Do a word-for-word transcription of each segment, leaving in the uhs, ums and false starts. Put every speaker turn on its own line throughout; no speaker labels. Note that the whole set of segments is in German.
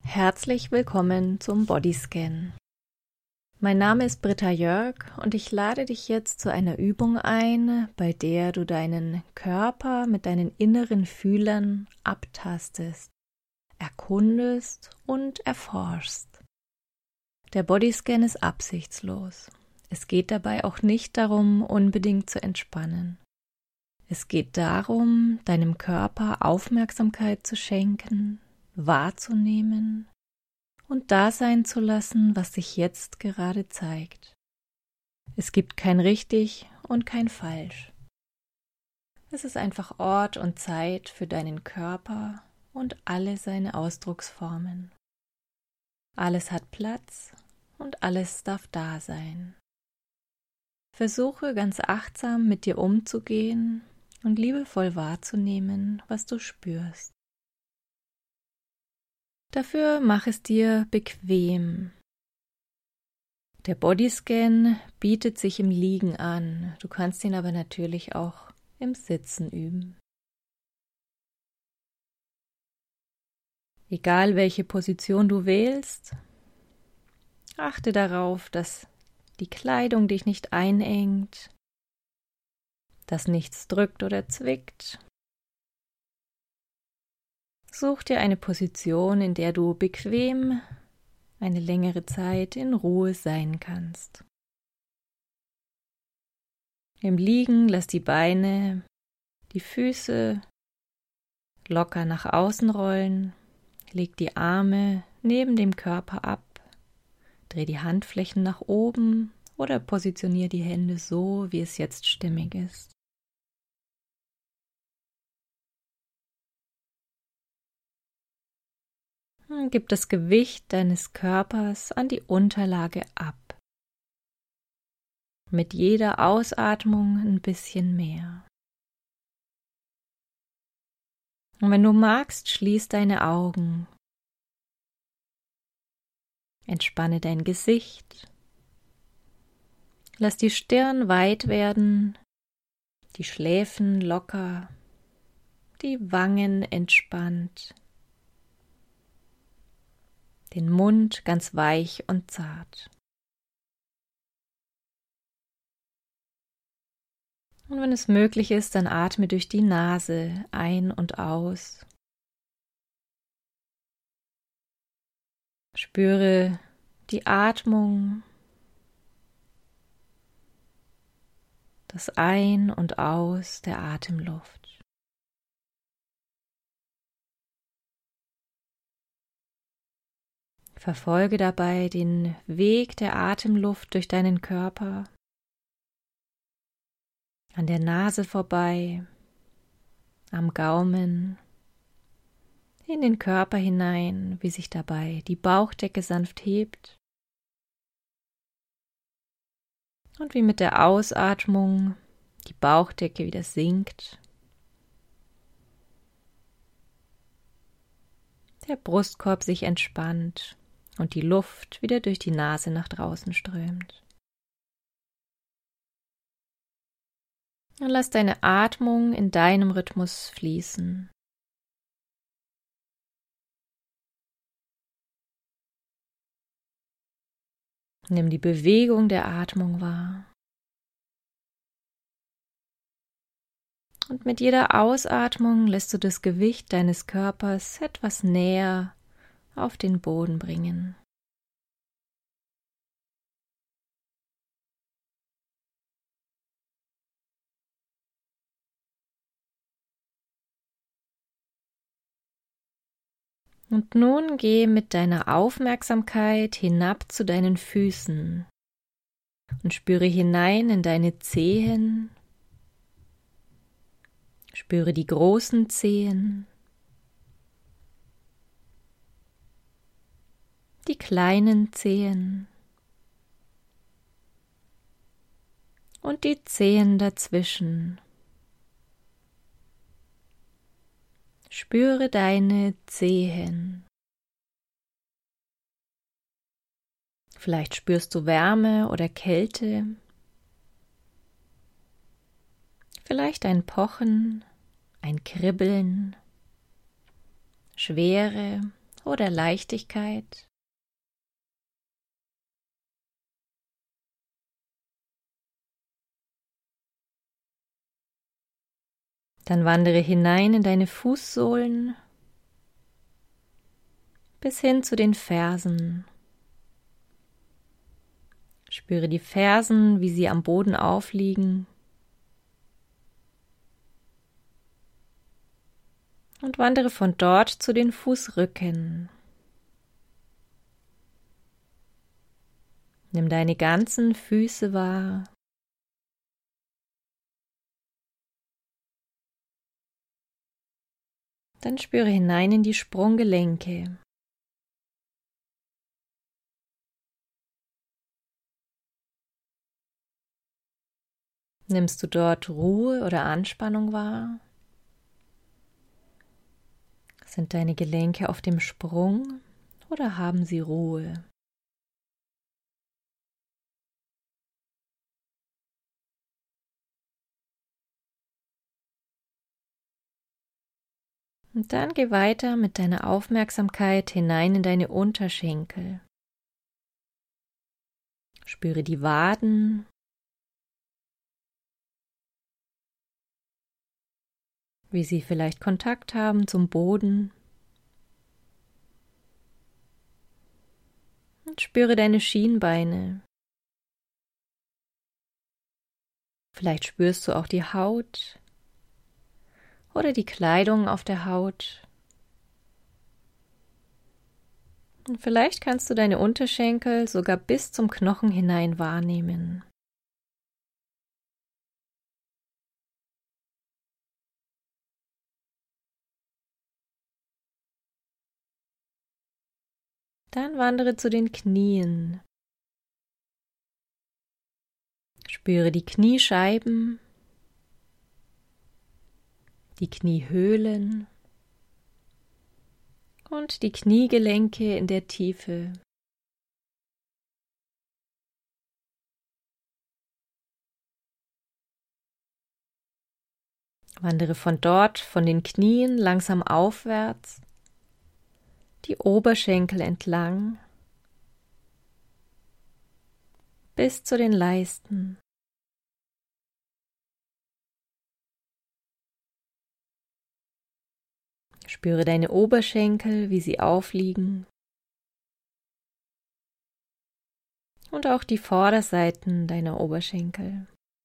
Herzlich willkommen zum Bodyscan. Mein Name ist Britta Jörg und ich lade dich jetzt zu einer Übung ein, bei der du deinen Körper mit deinen inneren Fühlern abtastest, erkundest und erforschst. Der Bodyscan ist absichtslos. Es geht dabei auch nicht darum, unbedingt zu entspannen. Es geht darum, deinem Körper Aufmerksamkeit zu schenken, wahrzunehmen und da sein zu lassen, was sich jetzt gerade zeigt. Es gibt kein richtig und kein falsch. Es ist einfach Ort und Zeit für deinen Körper und alle seine Ausdrucksformen. Alles hat Platz und alles darf da sein. Versuche ganz achtsam mit dir umzugehen und liebevoll wahrzunehmen, was du spürst. Dafür mach es dir bequem. Der Bodyscan bietet sich im Liegen an, du kannst ihn aber natürlich auch im Sitzen üben. Egal welche Position du wählst, achte darauf, dass die Kleidung dich nicht einengt, dass nichts drückt oder zwickt. Such dir eine Position, in der du bequem eine längere Zeit in Ruhe sein kannst. Im Liegen lass die Beine, die Füße locker nach außen rollen, leg die Arme neben dem Körper ab, dreh die Handflächen nach oben oder positionier die Hände so, wie es jetzt stimmig ist. Gib das Gewicht deines Körpers an die Unterlage ab. Mit jeder Ausatmung ein bisschen mehr. Und wenn du magst, schließ deine Augen. Entspanne dein Gesicht. Lass die Stirn weit werden, die Schläfen locker, die Wangen entspannt. Den Mund ganz weich und zart. Und wenn es möglich ist, dann atme durch die Nase ein und aus. Spüre die Atmung, das Ein- und Aus der Atemluft. Verfolge dabei den Weg der Atemluft durch deinen Körper, an der Nase vorbei, am Gaumen, in den Körper hinein, wie sich dabei die Bauchdecke sanft hebt und wie mit der Ausatmung die Bauchdecke wieder sinkt, der Brustkorb sich entspannt und die Luft wieder durch die Nase nach draußen strömt. Und lass deine Atmung in deinem Rhythmus fließen. Nimm die Bewegung der Atmung wahr. Und mit jeder Ausatmung lässt du das Gewicht deines Körpers etwas näher auf den Boden bringen. Und nun geh mit deiner Aufmerksamkeit hinab zu deinen Füßen und spüre hinein in deine Zehen. Spüre die großen Zehen, die kleinen Zehen und die Zehen dazwischen. Spüre deine Zehen. Vielleicht spürst du Wärme oder Kälte, vielleicht ein Pochen, ein Kribbeln, Schwere oder Leichtigkeit. Dann wandere hinein in deine Fußsohlen bis hin zu den Fersen. Spüre die Fersen, wie sie am Boden aufliegen. Und wandere von dort zu den Fußrücken. Nimm deine ganzen Füße wahr. Dann spüre hinein in die Sprunggelenke. Nimmst du dort Ruhe oder Anspannung wahr? Sind deine Gelenke auf dem Sprung oder haben sie Ruhe? Und dann geh weiter mit deiner Aufmerksamkeit hinein in deine Unterschenkel. Spüre die Waden, wie sie vielleicht Kontakt haben zum Boden. Und spüre deine Schienbeine. Vielleicht spürst du auch die Haut oder die Kleidung auf der Haut. Und vielleicht kannst du deine Unterschenkel sogar bis zum Knochen hinein wahrnehmen. Dann wandere zu den Knien. Spüre die Kniescheiben, die Kniehöhlen und die Kniegelenke in der Tiefe. Wandere von dort, von den Knien langsam aufwärts, die Oberschenkel entlang, bis zu den Leisten. Spüre deine Oberschenkel, wie sie aufliegen. Und auch die Vorderseiten deiner Oberschenkel.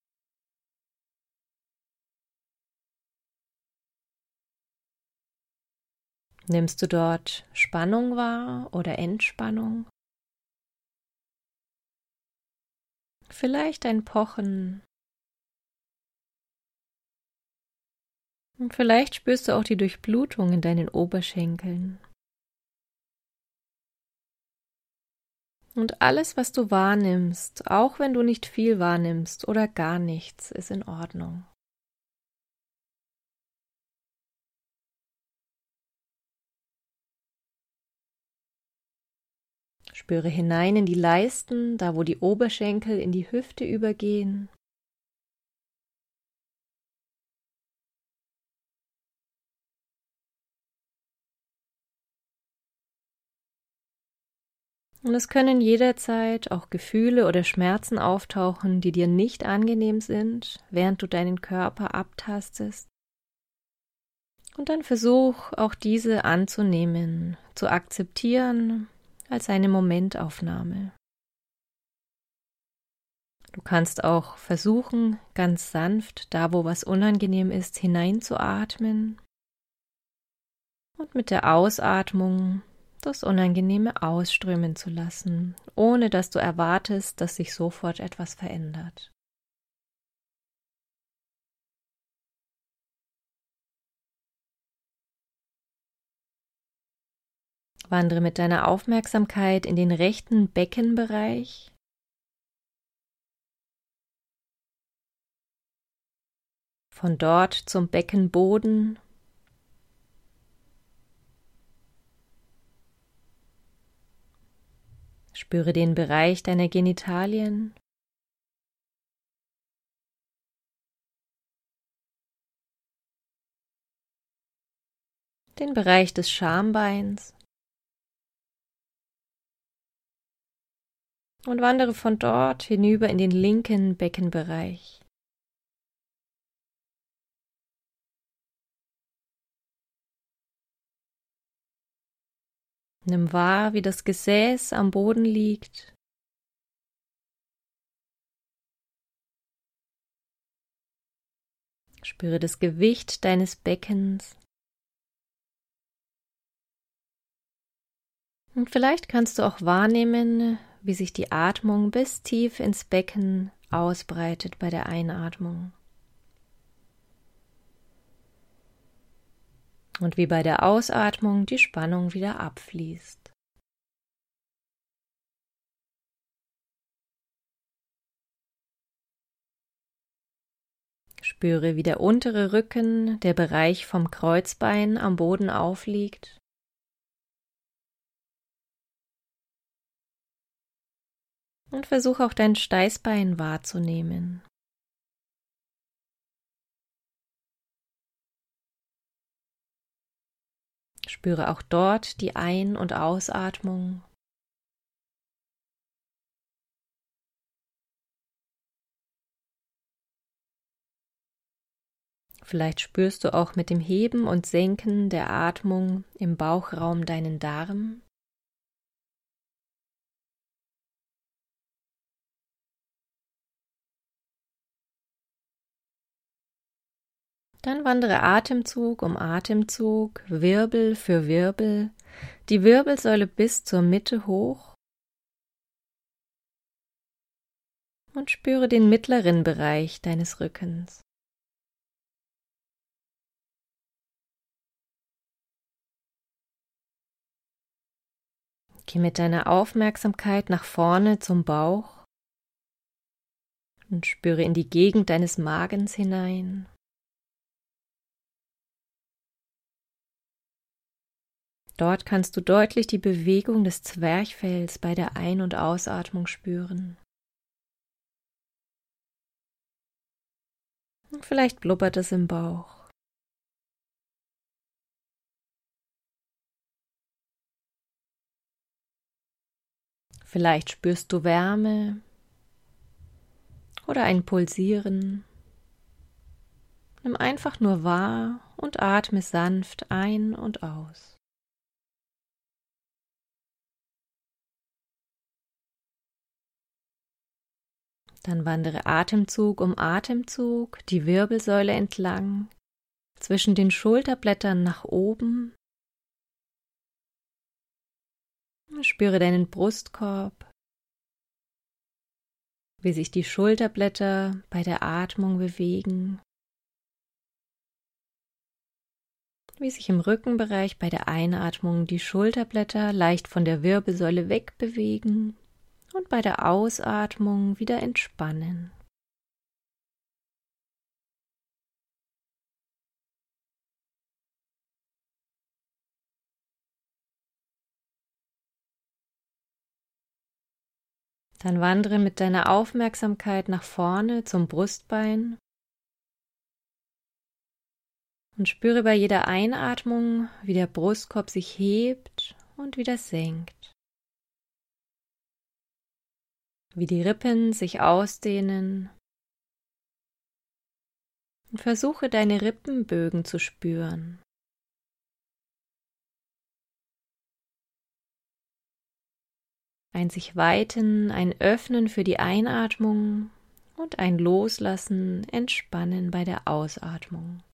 Nimmst du dort Spannung wahr oder Entspannung? Vielleicht ein Pochen. Und vielleicht spürst du auch die Durchblutung in deinen Oberschenkeln. Und alles, was du wahrnimmst, auch wenn du nicht viel wahrnimmst oder gar nichts, ist in Ordnung. Spüre hinein in die Leisten, da wo die Oberschenkel in die Hüfte übergehen. Und es können jederzeit auch Gefühle oder Schmerzen auftauchen, die dir nicht angenehm sind, während du deinen Körper abtastest. Und dann versuch auch diese anzunehmen, zu akzeptieren als eine Momentaufnahme. Du kannst auch versuchen, ganz sanft, da wo was unangenehm ist, hineinzuatmen und mit der Ausatmung das Unangenehme ausströmen zu lassen, ohne dass du erwartest, dass sich sofort etwas verändert. Wandere mit deiner Aufmerksamkeit in den rechten Beckenbereich. Von dort zum Beckenboden. Spüre den Bereich deiner Genitalien. Den Bereich des Schambeins. und wandere von dort hinüber in den linken Beckenbereich. Nimm wahr, wie das Gesäß am Boden liegt. Spüre das Gewicht deines Beckens. Und vielleicht kannst du auch wahrnehmen, wie sich die Atmung bis tief ins Becken ausbreitet bei der Einatmung. Und wie bei der Ausatmung die Spannung wieder abfließt. Spüre, wie der untere Rücken, der Bereich vom Kreuzbein am Boden aufliegt. Und versuche auch dein Steißbein wahrzunehmen. Spüre auch dort die Ein- und Ausatmung. Vielleicht spürst du auch mit dem Heben und Senken der Atmung im Bauchraum deinen Darm. Dann wandere Atemzug um Atemzug, Wirbel für Wirbel, die Wirbelsäule bis zur Mitte hoch und spüre den mittleren Bereich deines Rückens. Geh mit deiner Aufmerksamkeit nach vorne zum Bauch und spüre in die Gegend deines Magens hinein. Dort kannst du deutlich die Bewegung des Zwerchfells bei der Ein- und Ausatmung spüren. Und vielleicht blubbert es im Bauch. Vielleicht spürst du Wärme oder ein Pulsieren. Nimm einfach nur wahr und atme sanft ein und aus. Dann wandere Atemzug um Atemzug die Wirbelsäule entlang, zwischen den Schulterblättern nach oben. Spüre deinen Brustkorb, wie sich die Schulterblätter bei der Atmung bewegen, wie sich im Rückenbereich bei der Einatmung die Schulterblätter leicht von der Wirbelsäule wegbewegen und bei der Ausatmung wieder entspannen. Dann wandere mit deiner Aufmerksamkeit nach vorne zum Brustbein und spüre bei jeder Einatmung, wie der Brustkorb sich hebt und wieder senkt. Wie die Rippen sich ausdehnen. Und versuche deine Rippenbögen zu spüren. Ein sich weiten, ein Öffnen für die Einatmung und ein Loslassen, Entspannen bei der Ausatmung.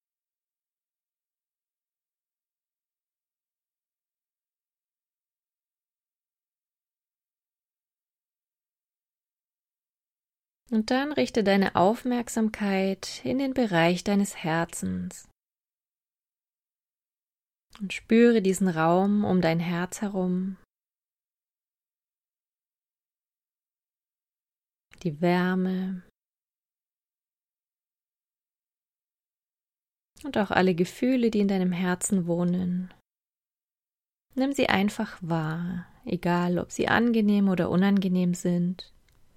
Und dann richte deine Aufmerksamkeit in den Bereich deines Herzens und spüre diesen Raum um dein Herz herum. Die Wärme und auch alle Gefühle, die in deinem Herzen wohnen. Nimm sie einfach wahr, egal ob sie angenehm oder unangenehm sind.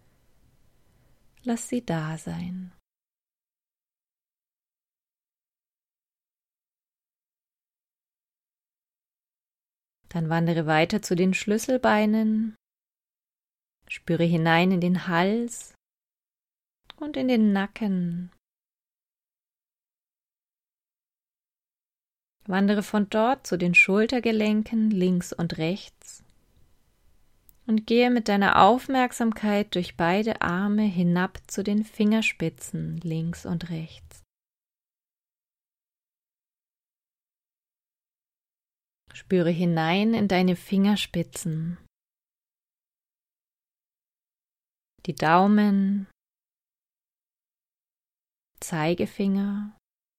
Lass sie da sein. Dann wandere weiter zu den Schlüsselbeinen Spüre hinein in den Hals und in den Nacken. Wandere von dort zu den Schultergelenken links und rechts und gehe mit deiner Aufmerksamkeit durch beide Arme hinab zu den Fingerspitzen links und rechts. Spüre hinein in deine Fingerspitzen, die Daumen, Zeigefinger,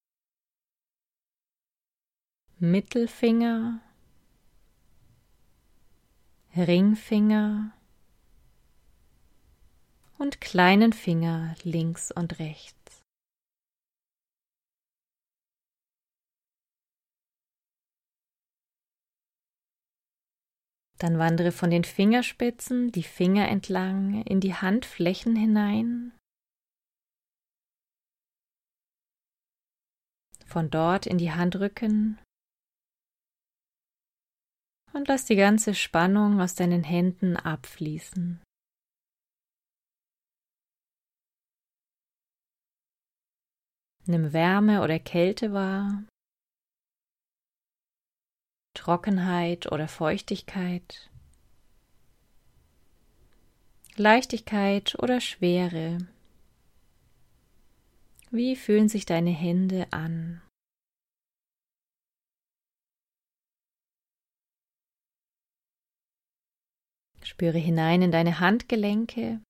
Mittelfinger, Ringfinger und kleinen Finger links und rechts. Dann wandere von den Fingerspitzen die Finger entlang in die Handflächen hinein. Von dort in die Handrücken. Und lass die ganze Spannung aus deinen Händen abfließen. Nimm Wärme oder Kälte wahr, Trockenheit oder Feuchtigkeit, Leichtigkeit oder Schwere. Wie fühlen sich deine Hände an? Spüre hinein in deine Handgelenke.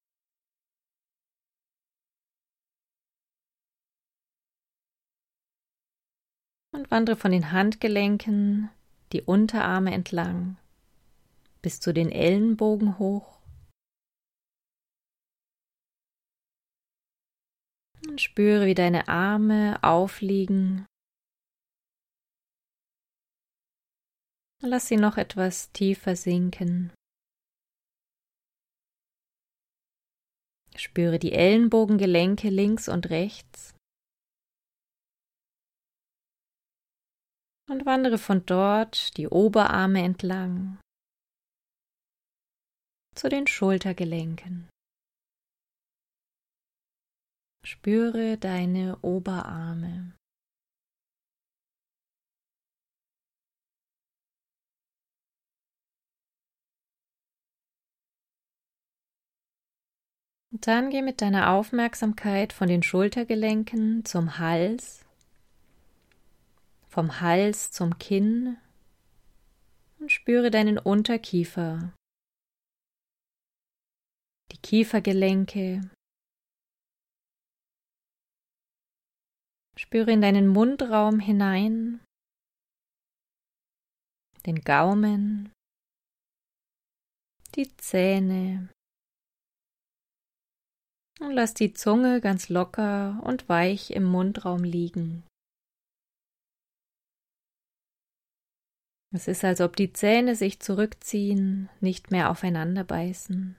Und wandere von den Handgelenken die Unterarme entlang bis zu den Ellenbogen hoch. Und spüre, wie deine Arme aufliegen. Lass sie noch etwas tiefer sinken. Spüre die Ellenbogengelenke links und rechts und wandere von dort die Oberarme entlang zu den Schultergelenken. Spüre deine Oberarme. Und dann geh mit deiner Aufmerksamkeit von den Schultergelenken zum Hals, vom Hals zum Kinn und spüre deinen Unterkiefer, die Kiefergelenke. Spüre in deinen Mundraum hinein, den Gaumen, die Zähne. Und lass die Zunge ganz locker und weich im Mundraum liegen. Es ist, als ob die Zähne sich zurückziehen, nicht mehr aufeinander beißen.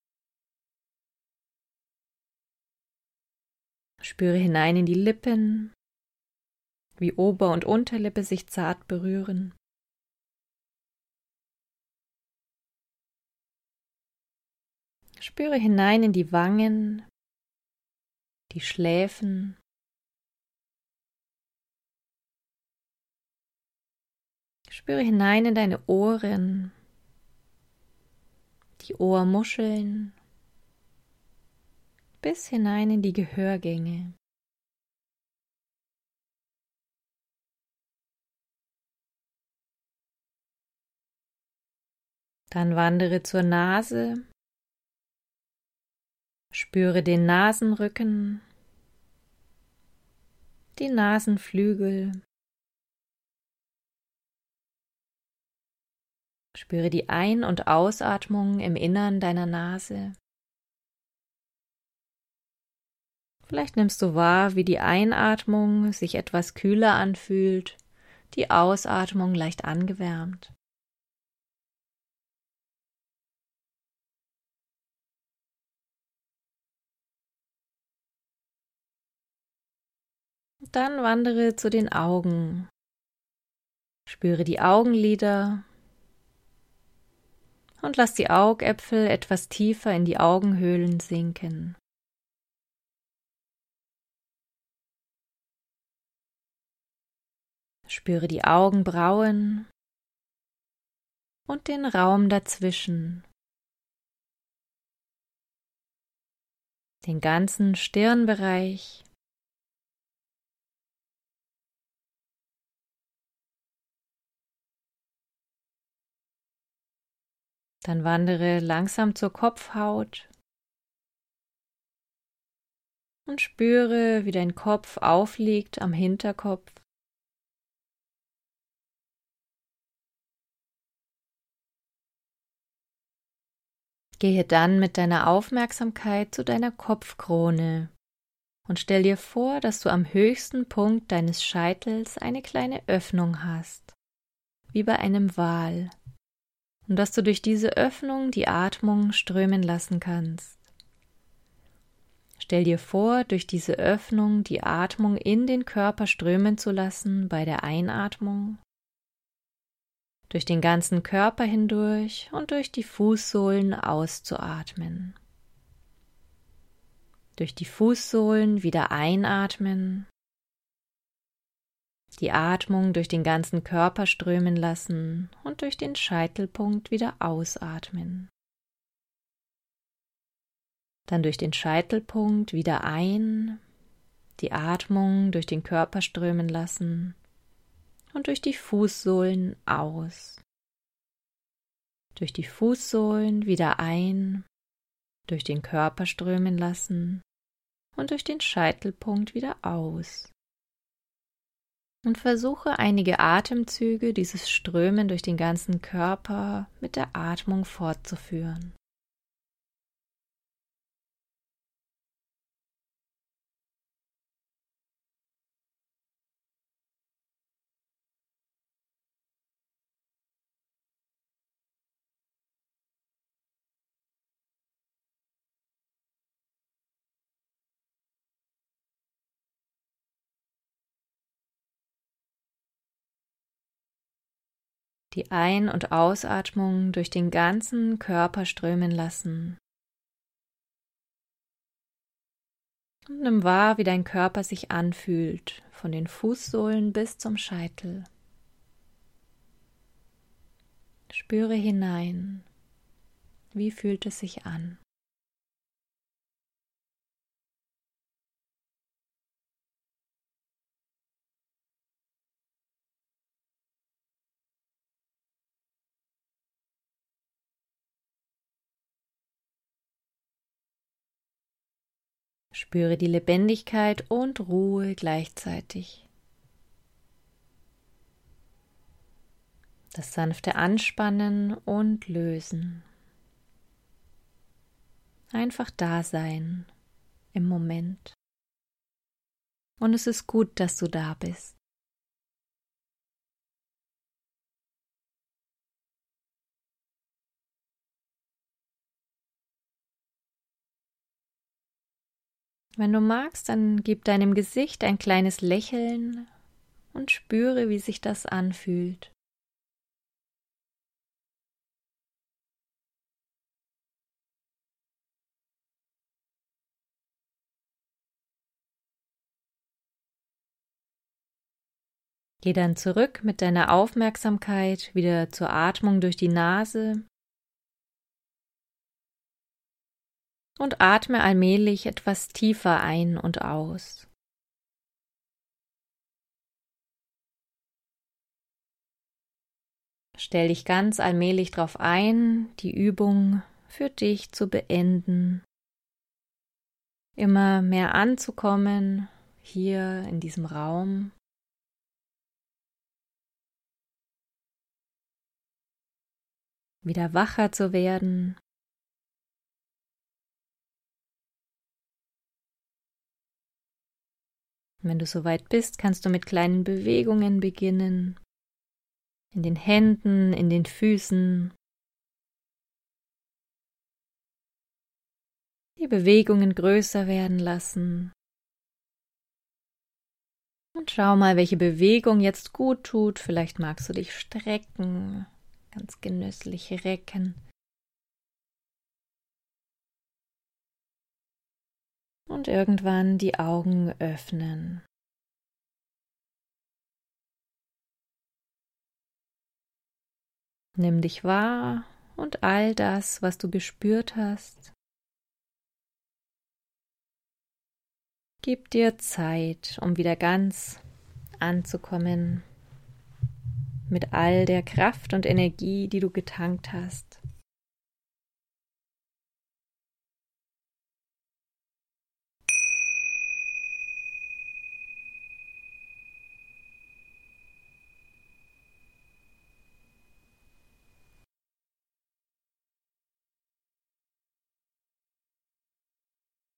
Spüre hinein in die Lippen, wie Ober- und Unterlippe sich zart berühren. Spüre hinein in die Wangen, die Schläfen, spüre hinein in deine Ohren, die Ohrmuscheln, bis hinein in die Gehörgänge. Dann wandere zur Nase, spüre den Nasenrücken, die Nasenflügel. Spüre die Ein- und Ausatmung im Innern deiner Nase. Vielleicht nimmst du wahr, wie die Einatmung sich etwas kühler anfühlt, die Ausatmung leicht angewärmt. Dann wandere zu den Augen. Spüre die Augenlider Und lass die Augäpfel etwas tiefer in die Augenhöhlen sinken. Spüre die Augenbrauen und den Raum dazwischen, den ganzen Stirnbereich, dann wandere langsam zur Kopfhaut und spüre, wie dein Kopf aufliegt am Hinterkopf. Gehe dann mit deiner Aufmerksamkeit zu deiner Kopfkrone und stell dir vor, dass du am höchsten Punkt deines Scheitels eine kleine Öffnung hast, wie bei einem Wal, und dass du durch diese Öffnung die Atmung strömen lassen kannst. Stell dir vor, durch diese Öffnung die Atmung in den Körper strömen zu lassen bei der Einatmung, durch den ganzen Körper hindurch und durch die Fußsohlen auszuatmen. Durch die Fußsohlen wieder einatmen, die Atmung durch den ganzen Körper strömen lassen und durch den Scheitelpunkt wieder ausatmen. Dann durch den Scheitelpunkt wieder ein, die Atmung durch den Körper strömen lassen und durch die Fußsohlen aus. Durch die Fußsohlen wieder ein, durch den Körper strömen lassen und durch den Scheitelpunkt wieder aus. Und versuche einige Atemzüge dieses Strömen durch den ganzen Körper mit der Atmung fortzuführen. Die Ein- und Ausatmung durch den ganzen Körper strömen lassen. Und nimm wahr, wie dein Körper sich anfühlt, von den Fußsohlen bis zum Scheitel. Spüre hinein, wie fühlt es sich an? Spüre die Lebendigkeit und Ruhe gleichzeitig. Das sanfte Anspannen und Lösen. Einfach da sein im Moment. Und es ist gut, dass du da bist. Wenn du magst, dann gib deinem Gesicht ein kleines Lächeln und spüre, wie sich das anfühlt. Geh dann zurück mit deiner Aufmerksamkeit wieder zur Atmung durch die Nase und atme allmählich etwas tiefer ein und aus. Stell dich ganz allmählich darauf ein, die Übung für dich zu beenden, immer mehr anzukommen hier in diesem Raum. Wieder wacher zu werden. Wenn du soweit bist, kannst du mit kleinen Bewegungen beginnen. In den Händen, in den Füßen. Die Bewegungen größer werden lassen. Und schau mal, welche Bewegung jetzt gut tut. Vielleicht magst du dich strecken, ganz genüsslich recken. und irgendwann die Augen öffnen. Nimm dich wahr und all das, was du gespürt hast. Gib dir Zeit, um wieder ganz anzukommen mit all der Kraft und Energie, die du getankt hast.